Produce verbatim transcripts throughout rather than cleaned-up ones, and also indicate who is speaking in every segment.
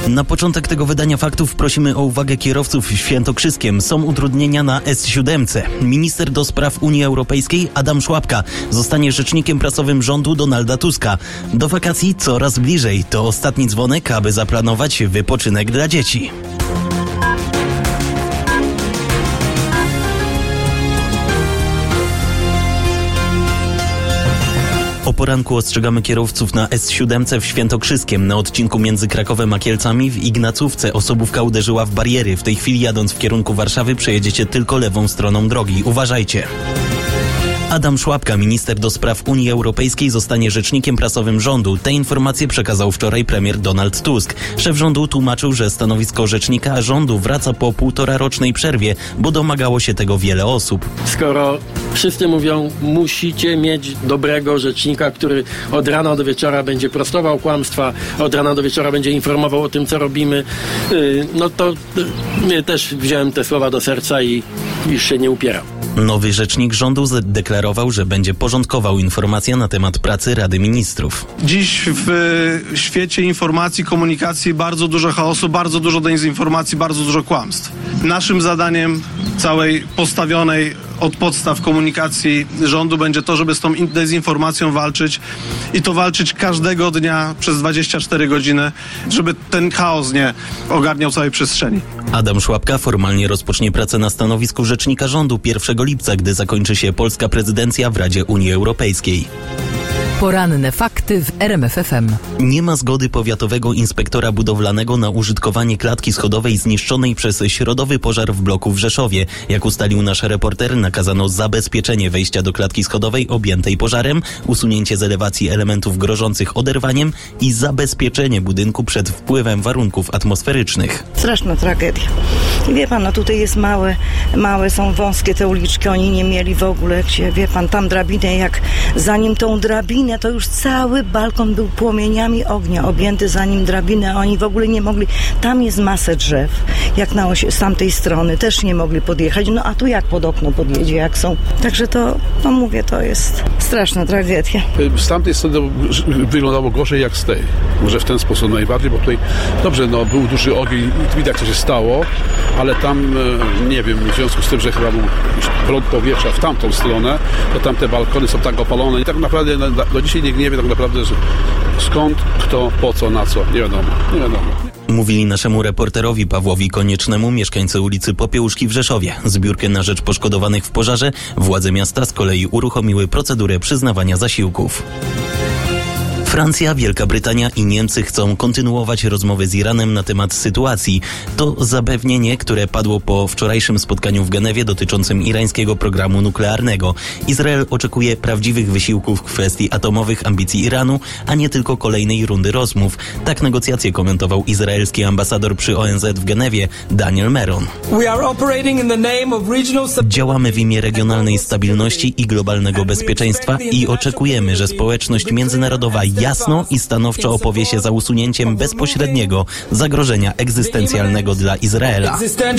Speaker 1: Na początek tego wydania faktów prosimy o uwagę kierowców świętokrzyskiem. Są utrudnienia na S siedem. Minister do spraw Unii Europejskiej Adam Szłapka zostanie rzecznikiem prasowym rządu Donalda Tuska. Do wakacji coraz bliżej. To ostatni dzwonek, aby zaplanować wypoczynek dla dzieci. O poranku ostrzegamy kierowców na S siedem w Świętokrzyskiem. Na odcinku między Krakowem a Kielcami w Ignacówce osobówka uderzyła w bariery. W tej chwili jadąc w kierunku Warszawy przejedziecie tylko lewą stroną drogi. Uważajcie. Adam Szłapka, minister do spraw Unii Europejskiej, zostanie rzecznikiem prasowym rządu. Te informacje przekazał wczoraj premier Donald Tusk. Szef rządu tłumaczył, że stanowisko rzecznika rządu wraca po półtora rocznej przerwie, bo domagało się tego wiele osób.
Speaker 2: Skoro wszyscy mówią, musicie mieć dobrego rzecznika, który od rana do wieczora będzie prostował kłamstwa, od rana do wieczora będzie informował o tym, co robimy, no to też wziąłem te słowa do serca i już się nie upieram.
Speaker 1: Nowy rzecznik rządu zadeklarował, że będzie porządkował informacje na temat pracy Rady Ministrów.
Speaker 3: Dziś w świecie informacji, komunikacji bardzo dużo chaosu, bardzo dużo dezinformacji, bardzo dużo kłamstw. Naszym zadaniem całej postawionej od podstaw komunikacji rządu będzie to, żeby z tą dezinformacją walczyć i to walczyć każdego dnia przez dwadzieścia cztery godziny, żeby ten chaos nie ogarniał całej przestrzeni.
Speaker 1: Adam Szłapka formalnie rozpocznie pracę na stanowisku rzecznika rządu pierwszego lipca, gdy zakończy się polska prezydencja w Radzie Unii Europejskiej.
Speaker 4: Poranne fakty w R M F F M.
Speaker 1: Nie ma zgody powiatowego inspektora budowlanego na użytkowanie klatki schodowej zniszczonej przez środowy pożar w bloku w Rzeszowie. Jak ustalił nasz reporter, nakazano zabezpieczenie wejścia do klatki schodowej objętej pożarem, usunięcie z elewacji elementów grożących oderwaniem i zabezpieczenie budynku przed wpływem warunków atmosferycznych.
Speaker 5: Straszna tragedia. I wie pan, no tutaj jest małe, małe są wąskie te uliczki, oni nie mieli w ogóle, gdzie, wie pan, tam drabinę, jak zanim tą drabinę, to już cały balkon był płomieniami ognia objęty, zanim drabinę, oni w ogóle nie mogli, tam jest masę drzew, jak na osi, z tamtej strony też nie mogli podjechać, no a tu jak pod okno podjedzie, jak są. Także to, no mówię, to jest straszna tragedia.
Speaker 6: Z tamtej strony wyglądało gorzej jak z tej. Może w ten sposób najbardziej, bo tutaj, dobrze, no był duży ogień, widać co się stało, ale tam, nie wiem, w związku z tym, że chyba był prąd powietrza w tamtą stronę, to tam te balkony są tak opalone i tak naprawdę do dzisiaj nikt nie wie tak naprawdę, że skąd, kto, po co, na co, nie wiadomo, nie wiadomo.
Speaker 1: Mówili naszemu reporterowi Pawłowi Koniecznemu mieszkańcy ulicy Popiełuszki w Rzeszowie. Zbiórkę na rzecz poszkodowanych w pożarze władze miasta z kolei uruchomiły procedurę przyznawania zasiłków. Francja, Wielka Brytania i Niemcy chcą kontynuować rozmowy z Iranem na temat sytuacji. To zapewnienie, które padło po wczorajszym spotkaniu w Genewie dotyczącym irańskiego programu nuklearnego. Izrael oczekuje prawdziwych wysiłków w kwestii atomowych ambicji Iranu, a nie tylko kolejnej rundy rozmów. Tak negocjacje komentował izraelski ambasador przy O N Z w Genewie, Daniel Meron. Działamy w imię regionalnej stabilności i globalnego bezpieczeństwa i oczekujemy, że społeczność międzynarodowa jasno i stanowczo opowie się za usunięciem bezpośredniego zagrożenia egzystencjalnego dla Izraela.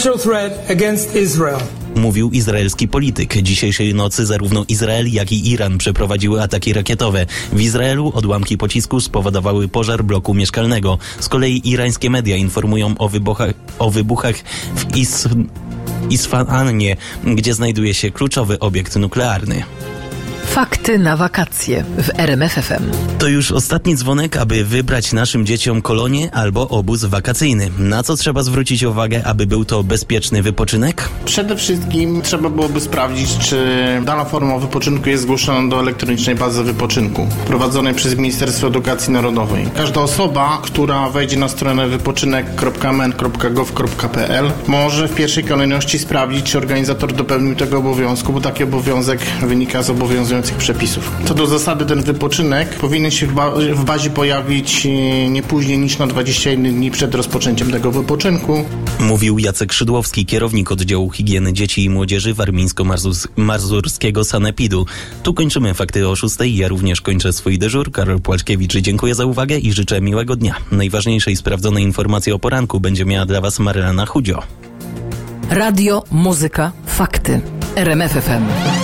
Speaker 1: Mówił izraelski polityk. Dzisiejszej nocy zarówno Izrael, jak i Iran przeprowadziły ataki rakietowe. W Izraelu odłamki pocisku spowodowały pożar bloku mieszkalnego. Z kolei irańskie media informują o wybuchach, o wybuchach w Is- Isfahanie, gdzie znajduje się kluczowy obiekt nuklearny.
Speaker 4: Fakty na wakacje w R M F F M.
Speaker 1: To już ostatni dzwonek, aby wybrać naszym dzieciom kolonie albo obóz wakacyjny. Na co trzeba zwrócić uwagę, aby był to bezpieczny wypoczynek?
Speaker 7: Przede wszystkim trzeba byłoby sprawdzić, czy dana forma wypoczynku jest zgłoszona do elektronicznej bazy wypoczynku prowadzonej przez Ministerstwo Edukacji Narodowej. Każda osoba, która wejdzie na stronę wypoczynek kropka m n kropka gov kropka p l może w pierwszej kolejności sprawdzić, czy organizator dopełnił tego obowiązku, bo taki obowiązek wynika z obowiązujących przepisów. Co do zasady, ten wypoczynek powinien się w, ba- w bazie pojawić nie później niż na dwadzieścia jeden dni przed rozpoczęciem tego wypoczynku.
Speaker 1: Mówił Jacek Szydłowski, kierownik oddziału higieny dzieci i młodzieży warmińsko-mazurskiego sanepidu. Tu kończymy fakty o szóstej. Ja również kończę swój dyżur. Karol Płaczkiewicz, dziękuję za uwagę i życzę miłego dnia. Najważniejsze i sprawdzone informacje o poranku będzie miała dla Was Marlena Chudzio.
Speaker 4: Radio, muzyka, fakty. R M F F M.